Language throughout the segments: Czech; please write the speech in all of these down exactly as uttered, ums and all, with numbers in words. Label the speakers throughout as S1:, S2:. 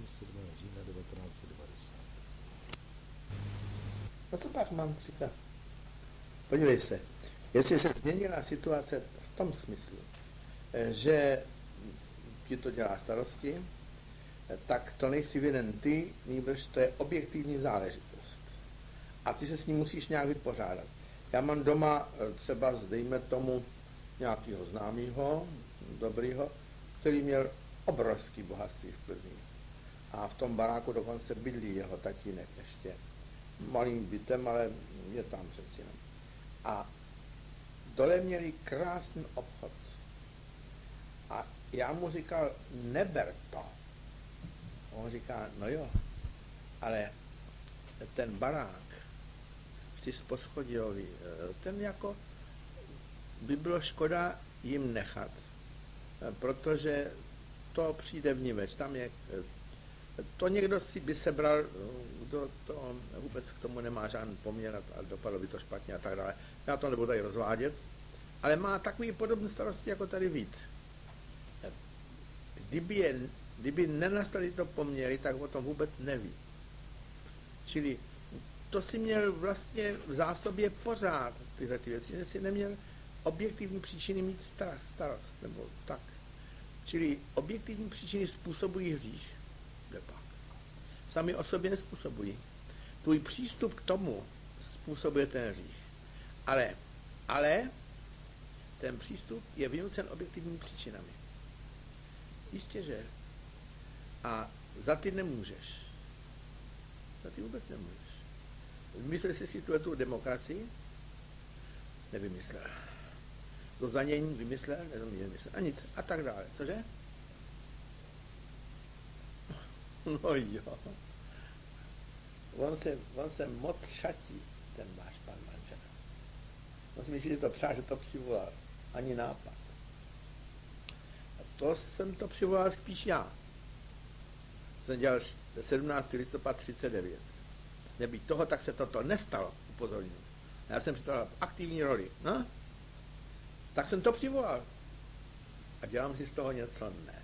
S1: sedmého října devatenáct set devadesát.
S2: No co pak mám říkat? Podívej se, jestli se změnila situace v tom smyslu, že ti to dělá starosti, tak to nejsi vinen ty, nýbrž to je objektivní záležitost. A ty se s ním musíš nějak vypořádat. Já mám doma třeba, dejme tomu, nějakého známého, dobrýho, který měl obrovský bohatství v Plzni. A v tom baráku dokonce bydlí jeho tatínek ještě. Malým bytem, ale je tam přeci jenom. A dole měli krásný obchod. A já mu říkal, neber to. On říká, no jo, ale ten barák, čtyřposchodový, ten jako by bylo škoda jim nechat, protože to přijde vniveč. Tam je, to někdo si by sebral, kdo to vůbec k tomu nemá žádný poměr a dopadlo by to špatně a tak dále. Já to nebudu tady rozvádět, ale má takový podobné starosti jako tady Vít. Kdyby, je, kdyby nenastaly to poměry, tak o tom vůbec neví. Čili to si měl vlastně v zásobě pořád tyhle ty věci, že si neměl objektivní příčiny mít starost, nebo tak. Čili objektivní příčiny způsobují hřích, kde pak. Sami o sobě nespůsobují. Tvůj přístup k tomu způsobuje ten hřích. Ale, ale ten přístup je vynucen objektivními příčinami. Jistě, že. A za ty nemůžeš. Za ty vůbec nemůžeš. Vymyslel jsi si tu demokracii? Nevymyslel. To za něj vymyslel? Nevymyslel. A nic. A tak dále. Cože? No jo. On se, on se moc šatí, ten váš pan manžel. On si myslí, že to přá, že to přivolal. Ani nápad. A to jsem to přivolal spíš já. Jsem dělal sedmnáctého listopadu třicet devět. Nebýt toho, tak se toto nestalo, upozorňuji. Já jsem přivolal aktivní roli. No? Tak jsem to přivolal. A dělám si z toho něco? Ne.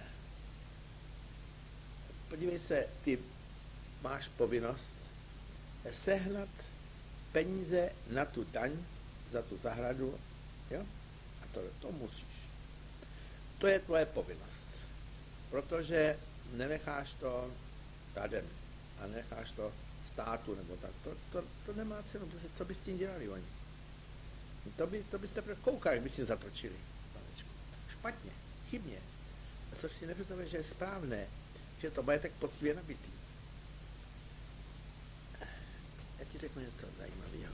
S2: Podívej se, ty máš povinnost sehnat peníze na tu daň za tu zahradu, jo? A to, to musíš. To je tvoje povinnost. Protože nenecháš to radem a necháš to státu nebo tak. To, to, to nemá cenu, protože co by s tím dělali oni? To, by, to byste koukali, by si zatočili. Špatně, chybně. Což si nepředstavuje, že je správné, že to majetek poctivě nabitý. Já ti řeknu něco zajímavého.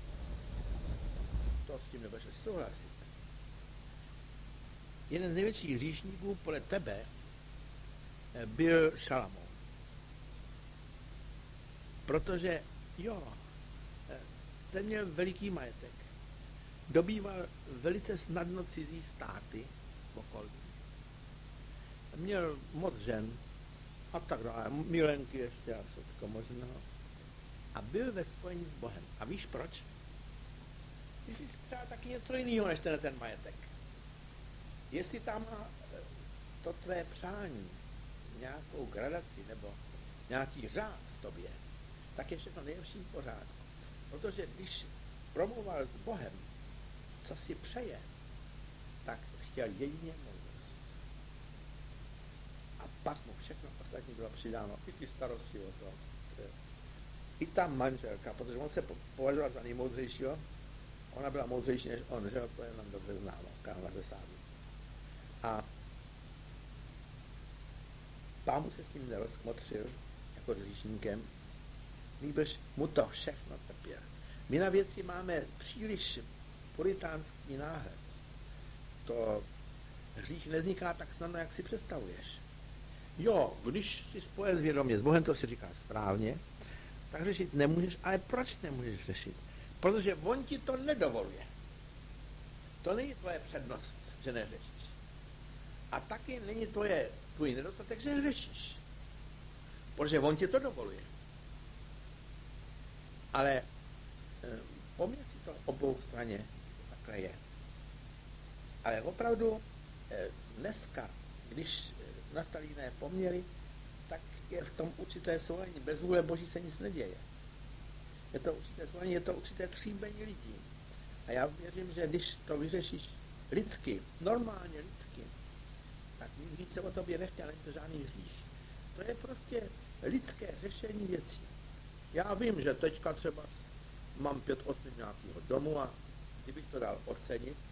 S2: To s tím nebudeš souhlasit. Jeden z největších hříšníků podle tebe byl Šalamoun. Protože, jo, ten měl veliký majetek. Dobýval velice snadno cizí státy okolní. Měl moc žen a tak dále, milenky ještě a všechno možného. A byl ve spojení s Bohem. A víš proč? Ty jsi přál taky něco jiného než ten, ten majetek. Jestli tam má to tvé přání nějakou gradaci nebo nějaký řád v tobě, tak je všechno nejlepší v pořádku. Protože když promluval s Bohem, co si přeje, tak chtěl jedině moudrost. A pak mu všechno ostatní bylo přidáno. I ty starosti o to. I ta manželka, protože on se považoval za nejmoudřejšího, ona byla moudřejší než on, že to je nám dobře známo, Karla ze Sády. A pán mu se s tím nerozkmotřil, jako s hříšníkem, nýbrž mu to všechno trpěl. My na věci máme příliš puritánský náhled. To hřích nevzniká tak snadno, jak si představuješ. Jo, když si spojen vědomě s Bohem, to si říká správně, tak řešit nemůžeš, ale proč nemůžeš řešit? Protože on ti to nedovoluje. To není tvoje přednost, že neřešíš. A taky není tvoje, tvůj nedostatek, že neřešíš. Protože on ti to dovoluje. Ale e, poměr si to obou straně takhle je. Ale opravdu e, dneska, když nastaly jiné poměry, tak je v tom určité svolení. Bez vůle Boží se nic neděje. Je to určité svolení, je to určité tříbení lidí. A já věřím, že když to vyřešíš lidsky, normálně lidsky, tak nic více o tobě nechtěl, není to žádný hřích. To je prostě lidské řešení věcí. Já vím, že teďka třeba mám pět osm nějakého domu a kdybych to dal ocenit,